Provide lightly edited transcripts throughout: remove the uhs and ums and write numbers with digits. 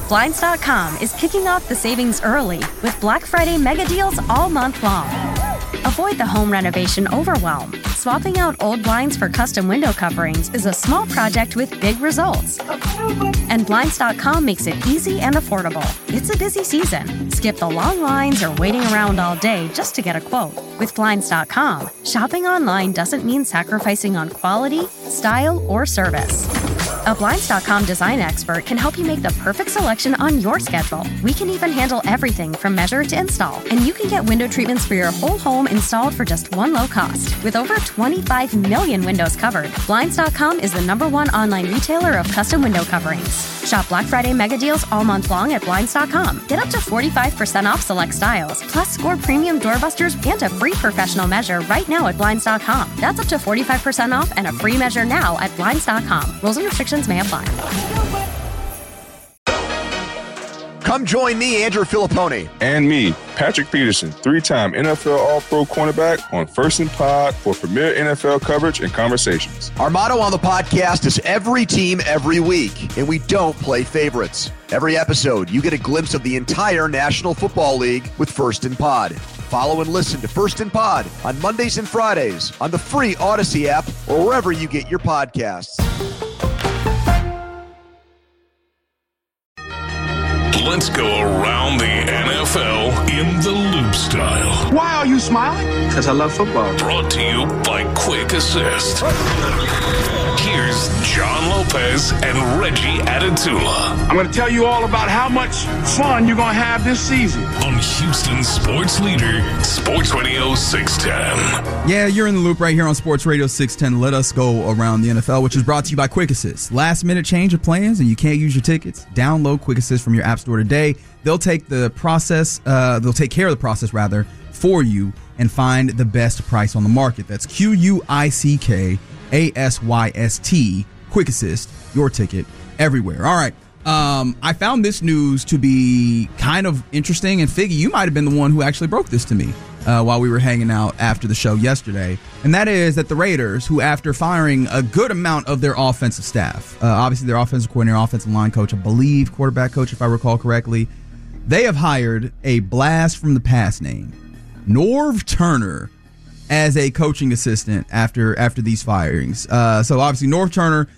Blinds.com is kicking off the savings early with Black Friday mega deals all month long. Avoid the home renovation overwhelm. Swapping out old blinds for custom window coverings is a small project with big results. And Blinds.com makes it easy and affordable. It's a busy season. Skip the long lines or waiting around all day just to get a quote. With Blinds.com, shopping online doesn't mean sacrificing on quality, style, or service. A Blinds.com design expert can help you make the perfect selection on your schedule. We can even handle everything from measure to install. And you can get window treatments for your whole home installed for just one low cost. With over 25 million windows covered, Blinds.com is the #1 online retailer of custom window coverings. Shop Black Friday mega deals all month long at Blinds.com. Get up to 45% off select styles, plus score premium doorbusters and a free professional measure right now at Blinds.com. That's up to 45% off and a free measure now at Blinds.com. Rules and restrictions may apply. Come join me, Andrew Filippone. And me, Patrick Peterson, 3-time NFL All-Pro cornerback on First and Pod for premier NFL coverage and conversations. Our motto on the podcast is every team, every week, and we don't play favorites. Every episode, you get a glimpse of the entire National Football League with First and Pod. Follow and listen to First and Pod on Mondays and Fridays on the free Odyssey app or wherever you get your podcasts. Let's go around the NFL in the Loop style. Why are you smiling? Because I love football. Brought to you by Quick Assist. Here's John Lopez and Reggie Atatula. I'm going to tell you all about how much fun you're going to have this season. On Houston Sports Leader, Sports Radio 610. Yeah, you're in the loop right here on Sports Radio 610. Let us go around the NFL, which is brought to you by Quick Assist. Last minute change of plans and you can't use your tickets? Download Quick Assist from your app store today. They'll take the process, they'll take care of the process rather for you and find the best price on the market. That's QuickAssyst, Quick Assist, your ticket everywhere. All right. I found this news to be kind of interesting, and Figgy, you might have been the one who actually broke this to me while we were hanging out after the show yesterday, and that is that the Raiders, who after firing a good amount of their offensive staff, obviously their offensive coordinator, offensive line coach, I believe quarterback coach, if I recall correctly, they have hired a blast from the past name, Norv Turner, as a coaching assistant after these firings. So obviously Norv Turner,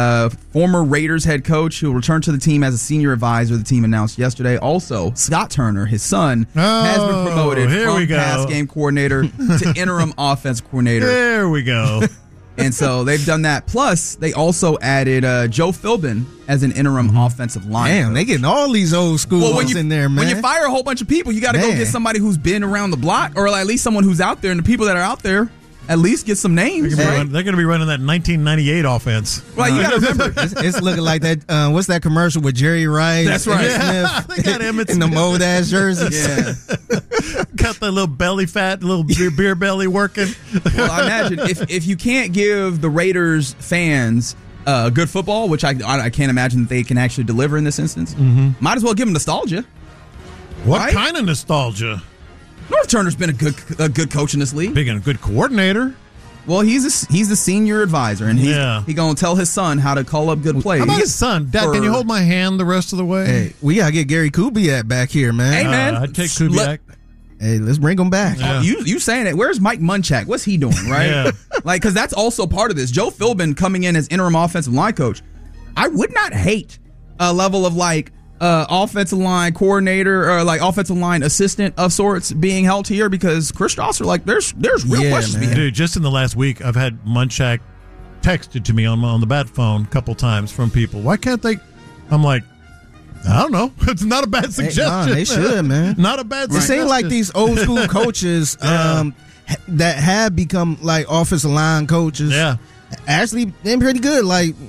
former Raiders head coach, who will return to the team as a senior advisor, the team announced yesterday. Also, Scott Turner, his son, has been promoted from pass game coordinator to interim offense coordinator. There we go. And so they've done that. Plus, they also added Joe Philbin as an interim offensive line Damn, coach. they getting all these old school in there, man. When you fire a whole bunch of people, you got to go get somebody who's been around the block, or at least someone who's out there, and the people that are out there at least get some names. They're going to be running that 1998 offense. Well, you got to remember. It's looking like that. What's that commercial with Jerry Rice? That's right. Smith, They got Emmitt in the mold ass jerseys. Yeah. Got the little belly fat, little beer belly working. Well, I imagine if you can't give the Raiders fans good football, which I can't imagine that they can actually deliver in this instance, might as well give them nostalgia. What kind of nostalgia? Norv Turner's been a good coach in this league. Being a good coordinator. Well, he's the senior advisor, and he's gonna tell his son how to call up good plays. How about his son? Dad, can you hold my hand the rest of the way? Hey, we gotta get Gary Kubiak back here, man. Hey, man, I'd take Kubiak. Hey, let's bring him back. Yeah. You saying it? Where's Mike Munchak? What's he doing? Right? Yeah. Because that's also part of this. Joe Philbin coming in as interim offensive line coach. I would not hate a level of offensive line coordinator or offensive line assistant of sorts being held here, because Chris Strasser, there's real questions being. Dude, just in the last week, I've had Munchak texted to me on the bat phone a couple times from people. Why can't they? I'm like, I don't know. It's not a bad suggestion. They should, man. Not a bad suggestion. It seems like these old school coaches that have become offensive line coaches. Yeah. Actually been pretty good.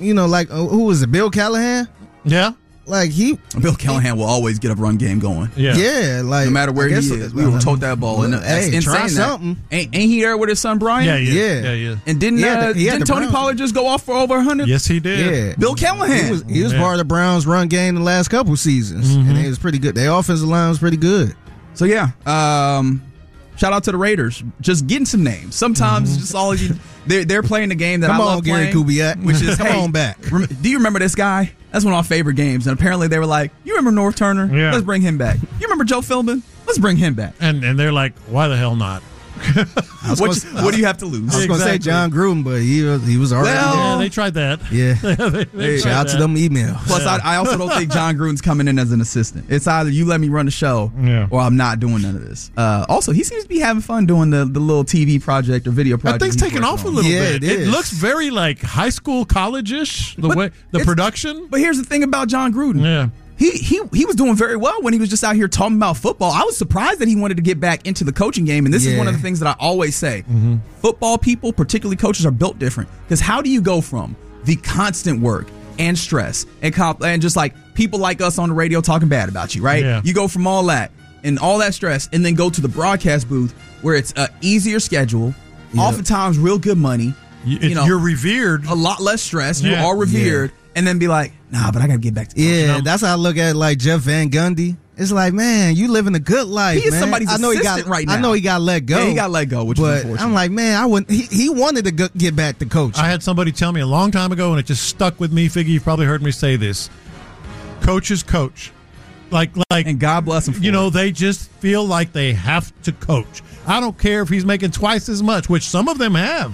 Who was it? Bill Callahan? Yeah. Bill Callahan will always get a run game going. Yeah, no matter where he is, we will tote that ball. And try something. Ain't he there with his son Brian? Yeah. And didn't Tony Pollard just go off for over 100? Yes, he did. Yeah, Bill Callahan. He was part of the Browns' run game the last couple seasons, and it was pretty good. Their offensive line was pretty good. So Shout out to the Raiders. Just getting some names. Sometimes it's just all you. They're playing the game that I love Gary playing. Kubiak. Which is, come on back. Do you remember this guy? That's one of our favorite games. And apparently they were like, you remember North Turner? Yeah. Let's bring him back. You remember Joe Philbin? Let's bring him back. And they're like, why the hell not? What do you have to lose? I was going to say John Gruden, but he was already Yeah, they tried that. there. They Yeah. tried Shout out to that. them emails. Plus, I also don't think John Gruden's coming in as an assistant. It's either you let me run the show or I'm not doing none of this. Also, he seems to be having fun doing the little TV project or video That project. thing's he's taking working off a on. little Yeah, bit. it is. Looks very like high school, college-ish, the It's- production. But here's the thing about John Gruden. Yeah. He was doing very well when he was just out here talking about football. I was surprised that he wanted to get back into the coaching game, and this is one of the things that I always say. Football people, particularly coaches, are built different. Because how do you go from the constant work and stress and just like people like us on the radio talking bad about you, right? Yeah. You go from all that and all that stress and then go to the broadcast booth where it's an easier schedule, oftentimes real good money. You're revered. A lot less stress. Yeah. You are revered. And then be like, nah, but I got to get back to coaching. Yeah, that's how I look at like Jeff Van Gundy. It's like, man, you living a good life. He is man. somebody's assistant right now. I know he got let go. Yeah, he got let go, which is but unfortunate. I'm like, man, I wouldn't. He wanted to get back to coaching. I had somebody tell me a long time ago, and it just stuck with me. Figgy, you've probably heard me say this. Coaches coach. Like, and God bless him for it. they just feel like they have to coach. I don't care if he's making twice as much, which some of them have.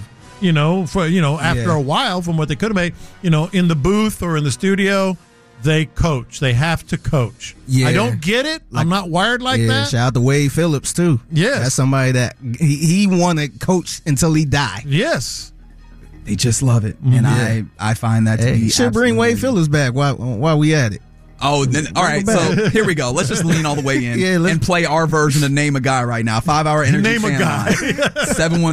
After a while from what they could have made, in the booth or in the studio, they coach. They have to coach. Yeah. I don't get it. I'm not wired like that. Shout out to Wade Phillips too. Yes. That's somebody that he wanted coach until he died. Yes. They just love it. And I find that to be You should bring Wade absolutely- Phillips back while we at it. Oh, then, all right. So here we go. Let's just lean all the way in and play our version of Name a Guy right now. 5-hour energy. Name a fan guy. line.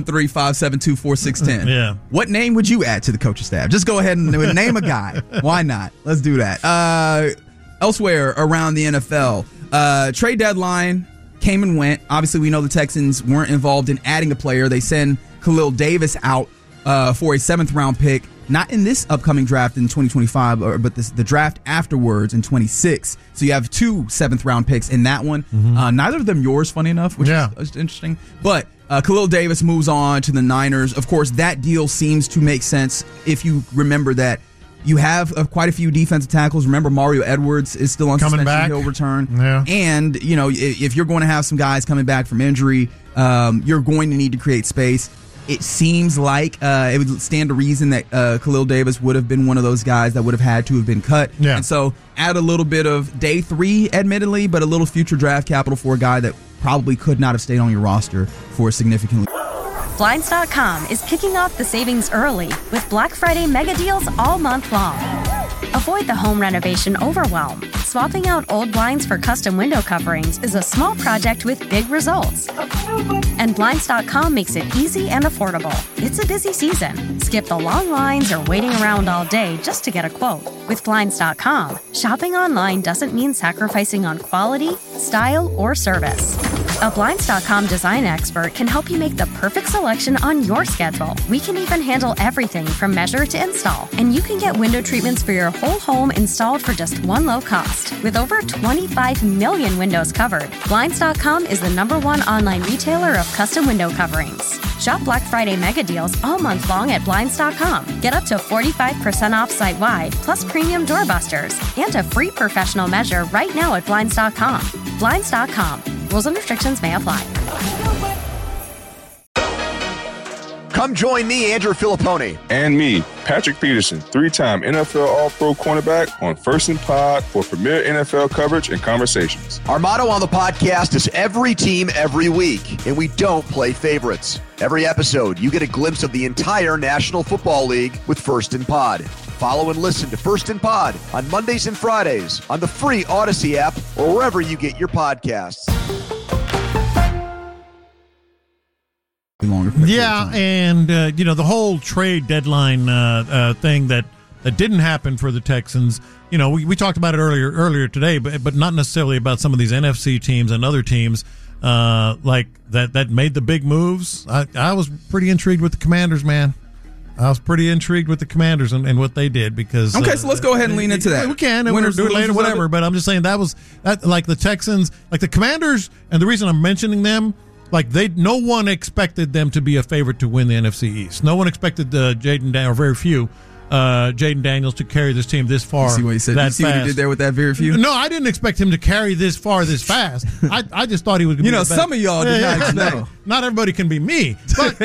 713-572-4610. Yeah. What name would you add to the coaching staff? Just go ahead and name a guy. Why not? Let's do that. Elsewhere around the NFL, trade deadline came and went. Obviously, we know the Texans weren't involved in adding a player. They send Khalil Davis out for a 7th-round pick. Not in this upcoming draft in 2025, but the draft afterwards in 26. So you have 2 7th-round picks in that one. Neither of them yours, funny enough, which is interesting. But Khalil Davis moves on to the Niners. Of course, that deal seems to make sense if you remember that you have quite a few defensive tackles. Remember, Mario Edwards is still on Coming suspension. back. He'll return. Yeah. And, if you're going to have some guys coming back from injury, you're going to need to create space. It seems like it would stand to reason that Khalil Davis would have been one of those guys that would have had to have been cut. Yeah. And so add a little bit of day 3, admittedly, but a little future draft capital for a guy that probably could not have stayed on your roster for significantly. Blinds.com is kicking off the savings early with Black Friday mega deals all month long. Avoid the home renovation overwhelm. Swapping out old blinds for custom window coverings is a small project with big results. And Blinds.com makes it easy and affordable. It's a busy season. Skip the long lines or waiting around all day just to get a quote. With Blinds.com, shopping online doesn't mean sacrificing on quality, style, or service. A Blinds.com design expert can help you make the perfect selection on your schedule. We can even handle everything from measure to install. And you can get window treatments for your whole home installed for just one low cost. With over 25 million windows covered, Blinds.com is the #1 online retailer of custom window coverings. Shop Black Friday mega deals all month long at Blinds.com. Get up to 45% off site-wide, plus premium doorbusters, and a free professional measure right now at Blinds.com. Blinds.com. Rules and restrictions may apply. Come join me, Andrew Filippone. And me, Patrick Peterson, 3-time NFL All-Pro cornerback on First and Pod for premier NFL coverage and conversations. Our motto on the podcast is every team, every week, and we don't play favorites. Every episode, you get a glimpse of the entire National Football League with First and Pod. Follow and listen to First and Pod on Mondays and Fridays on the free Odyssey app or wherever you get your podcasts. Yeah, and the whole trade deadline thing that didn't happen for the Texans. We talked about it earlier today, but not necessarily about some of these NFC teams and other teams like that made the big moves. I was pretty intrigued with the Commanders, man. I was pretty intrigued with the Commanders and what they did because. Okay, so let's go ahead and lean into that. We can, and Winners, we'll do it later, losers, whatever. But I'm just saying that like the Texans, like the Commanders, and the reason I'm mentioning them Like no one expected them to be a favorite to win the NFC East. No one expected Jaden Daniels, or very few, Jaden Daniels to carry this team this far. You see what he said? That you see fast. what he did there with that very few? No, I didn't expect him to carry this far this fast. I just thought he was going to be the best. Some of y'all did not expect. Not everybody can be me. But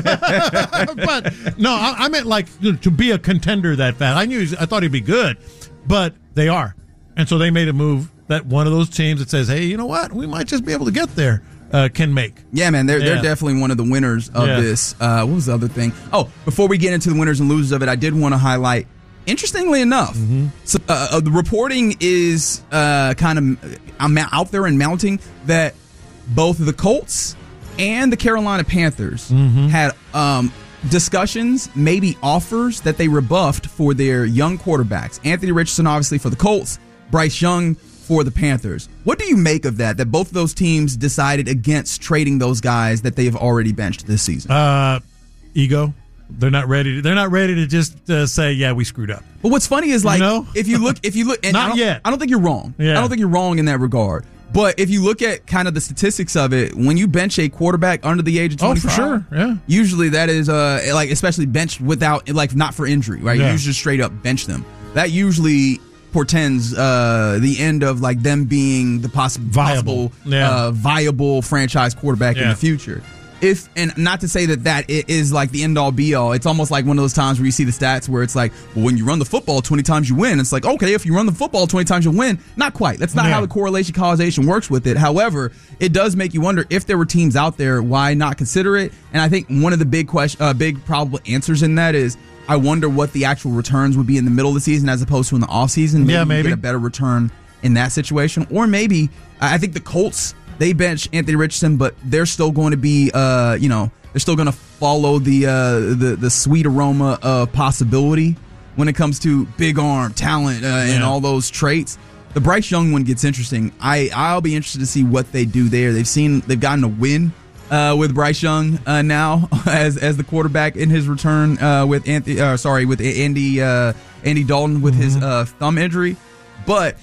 no, I meant like to be a contender that fast. I thought he'd be good, but they are. And so they made a move that one of those teams that says, hey, you know what? We might just be able to get there. Can make. Yeah, man, they're definitely one of the winners of this. What was the other thing? Oh, before we get into the winners and losers of it, I did want to highlight, interestingly enough, so, the reporting is kind of out there and mounting that both the Colts and the Carolina Panthers had discussions, maybe offers that they rebuffed for their young quarterbacks. Anthony Richardson, obviously, for the Colts, Bryce Young for the Panthers. What do you make of that both of those teams decided against trading those guys that they have already benched this season? Ego. They're not ready to just say, yeah, we screwed up. But what's funny is, like, if you look, and not yet. I don't think you're wrong. Yeah. I don't think you're wrong in that regard. But if you look at kind of the statistics of it, when you bench a quarterback under the age of 25, for sure, yeah. Usually that is like, especially benched without, like, not for injury, right? Yeah. You just straight up bench them. That usually portends the end of, like, them being the possible viable franchise quarterback in the future. And not to say that is like the end all be all. It's almost like one of those times where you see the stats where it's like, well, when you run the football 20 times you win. It's like, okay, if you run the football 20 times you win. Not quite. That's not how the correlation causation works with it. However, it does make you wonder, if there were teams out there, why not consider it? And I think one of the big probable answers in that is, I wonder what the actual returns would be in the middle of the season as opposed to in the offseason. Maybe get a better return in that situation. Or maybe, I think the Colts, they bench Anthony Richardson, but they're still going to be, they're still going to follow the sweet aroma of possibility when it comes to big arm, talent, and all those traits. The Bryce Young one gets interesting. I'll be interested to see what they do there. They've gotten a win with Bryce Young now as the quarterback in his return with Andy Dalton with his thumb injury, but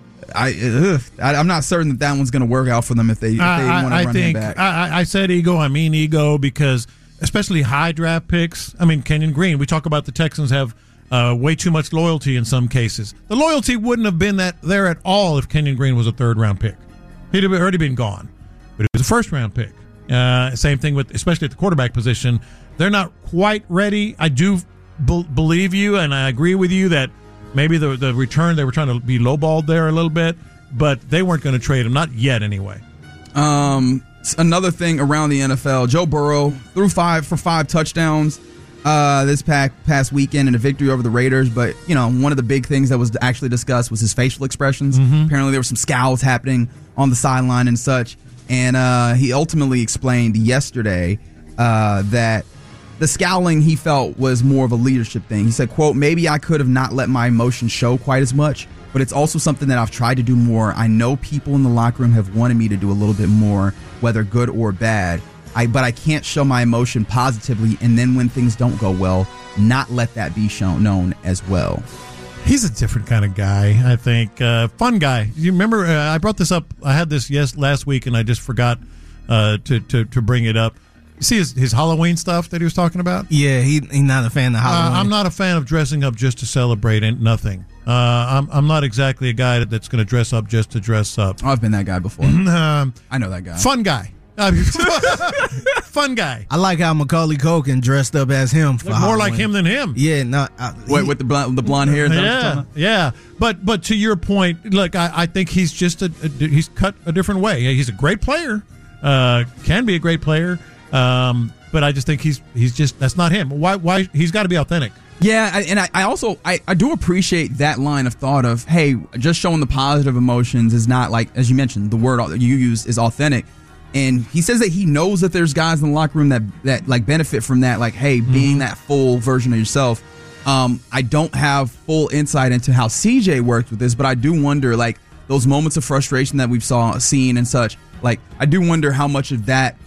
I'm not certain that one's going to work out for them if they want to run him back. I said ego. I mean ego, because especially high draft picks. I mean, Kenyon Green. We talk about the Texans have way too much loyalty in some cases. The loyalty wouldn't have been there at all if Kenyon Green was a third-round pick. He'd have already been gone. But it was a first-round pick. Same thing with, especially at the quarterback position. They're not quite ready. I do believe you, and I agree with you that maybe the return, they were trying to be lowballed there a little bit, but they weren't going to trade him, not yet anyway. Another thing around the NFL, Joe Burrow threw 5 touchdowns this past weekend in a victory over the Raiders, but one of the big things that was actually discussed was his facial expressions. Apparently there were some scowls happening on the sideline and such. And he ultimately explained yesterday that the scowling he felt was more of a leadership thing. He said, quote, "Maybe I could have not let my emotions show quite as much, but it's also something that I've tried to do more. I know people in the locker room have wanted me to do a little bit more, whether good or bad. But I can't show my emotion positively, and then when things don't go well, not let that be known as well." He's a different kind of guy, I think. Fun guy. You remember, I brought this up. I had this last week, and I just forgot to bring it up. You see his Halloween stuff that he was talking about? Yeah, he's not a fan of Halloween. I'm not a fan of dressing up just to celebrate and nothing. I'm not exactly a guy that's going to dress up just to dress up. I've been that guy before. I know that guy. Fun guy. Fun guy. I like how Macaulay Culkin dressed up as him for more like him than him. Yeah, no. With the blonde hair. Yeah. But to your point, look, I think he's just he's cut a different way. He's a great player. Can be a great player. But I just think he's just, that's not him. Why he's got to be authentic. Yeah, and I also do appreciate that line of thought of, hey, just showing the positive emotions is not, like, as you mentioned, the word you use is authentic. And he says that he knows that there's guys in the locker room that like benefit from that, like, hey, being that full version of yourself. I don't have full insight into how CJ worked with this, but I do wonder, like, those moments of frustration that we've seen and such. Like, I do wonder how much of that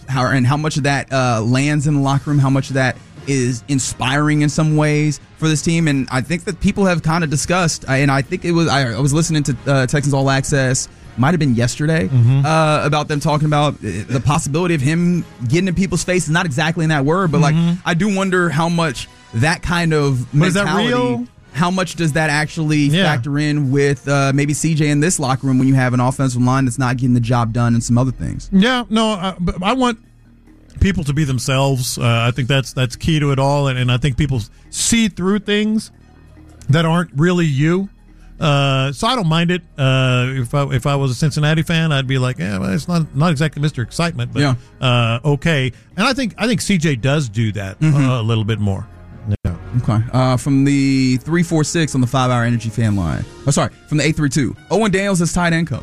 lands in the locker room, how much of that is inspiring in some ways for this team. And I think that people have kind of discussed, and I think it was, I was listening to Texans All Access might have been yesterday, about them talking about the possibility of him getting in people's faces. Not exactly in that word, but like I do wonder how much that kind of mentality. Is that real? How much does that actually factor in with maybe CJ in this locker room when you have an offensive line that's not getting the job done and some other things? Yeah, no, but I want people to be themselves. I think that's key to it all, and I think people see through things that aren't really you. So I don't mind it. If I was a Cincinnati fan, I'd be like, yeah, well, it's not exactly Mr. Excitement, but okay. And I think CJ does do that a little bit more. Yeah. Okay. From the 346 on the 5 Hour Energy fan line. Oh, sorry, from the 832. Owen Daniels is tight end coach.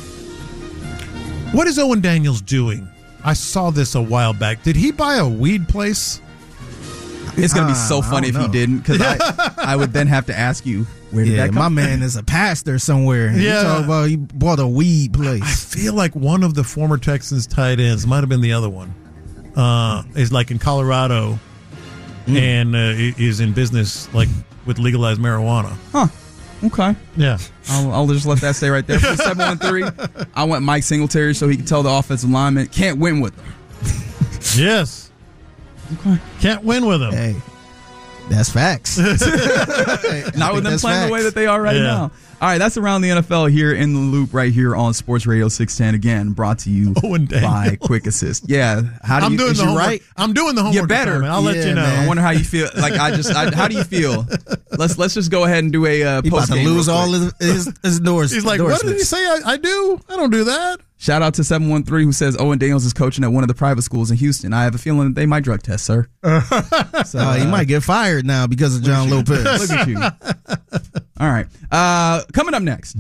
What is Owen Daniels doing? I saw this a while back. Did he buy a weed place? It's going to be so funny if he didn't, because I would then have to ask you, where did that come my from? man is a pastor somewhere. Yeah. You talk about he bought a weed place. I feel like one of the former Texans tight ends, might have been the other one, is like in Colorado and is in business like with legalized marijuana. Huh. Okay. Yeah. I'll just let that stay right there. For 713, I want Mike Singletary so he can tell the offensive lineman, can't win with him. Yes. Okay. Can't win with him. Hey, that's facts. Not with them playing the way that they are right now. All right, that's Around the NFL here in the Loop right here on Sports Radio 610. Again, brought to you by Quick Assist. Yeah. How do you feel? Right? I'm doing the homework. You better. I'll let you know. Man. I wonder how you feel. Like how do you feel? Let's just go ahead and do a post game. About to lose all his doors. He's like, what did he say? I do? I don't do that. Shout out to 713 who says Owen Daniels is coaching at one of the private schools in Houston. I have a feeling that they might drug test, sir. So he might get fired now because of John Lopez. Look at you. All right. Coming up next,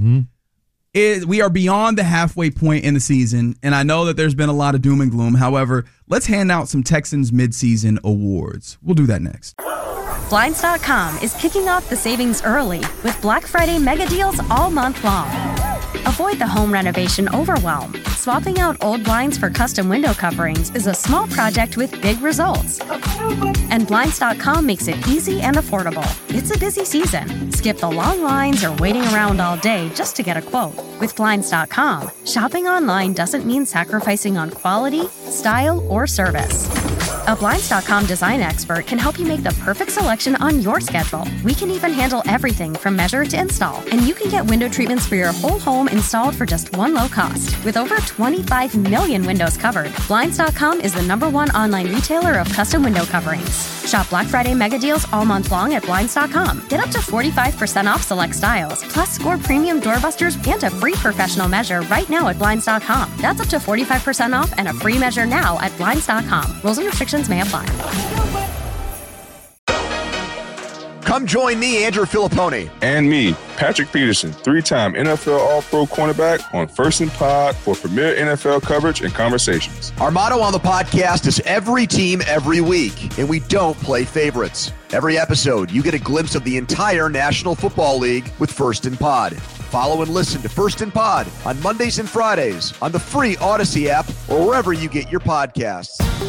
we are beyond the halfway point in the season, and I know that there's been a lot of doom and gloom. However, let's hand out some Texans midseason awards. We'll do that next. Blinds.com is kicking off the savings early with Black Friday mega deals all month long. Avoid the home renovation overwhelm. Swapping out old blinds for custom window coverings is a small project with big results. And Blinds.com makes it easy and affordable. It's a busy season. Skip the long lines or waiting around all day just to get a quote. With Blinds.com, shopping online doesn't mean sacrificing on quality, style, or service. A Blinds.com design expert can help you make the perfect selection on your schedule. We can even handle everything from measure to install. And you can get window treatments for your whole home installed for just one low cost. With over 25 million windows covered, Blinds.com is the #1 online retailer of custom window coverings. Shop Black Friday mega deals all month long at Blinds.com. Get up to 45% off select styles, plus score premium doorbusters and a free professional measure right now at Blinds.com. That's up to 45% off and a free measure now at Blinds.com. Rules and restrictions may apply. Come join me, Andrew Filippone. And me, Patrick Peterson, 3-time NFL All-Pro cornerback on First and Pod for premier NFL coverage and conversations. Our motto on the podcast is every team, every week, and we don't play favorites. Every episode, you get a glimpse of the entire National Football League with First and Pod. Follow and listen to First and Pod on Mondays and Fridays on the free Odyssey app or wherever you get your podcasts.